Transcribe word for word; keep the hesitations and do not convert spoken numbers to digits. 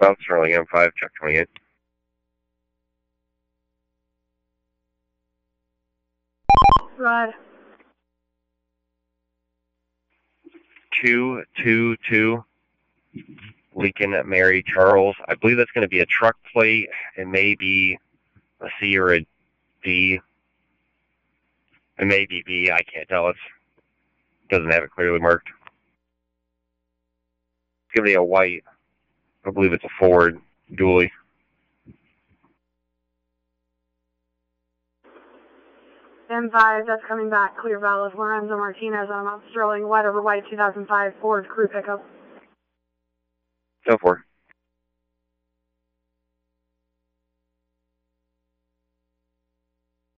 South Sterling M five, check twenty-eight. Right. two two two, Lincoln Mary Charles. I believe that's going to be a truck plate. It may be a C or a D. It may be B. I can't tell. It doesn't have it clearly marked. It's going to be a white. I believe it's a Ford dually. M five, that's coming back. Clear valid. Lorenzo Martinez on Mount Sterling, white over white, two thousand five Ford crew pickup. So four.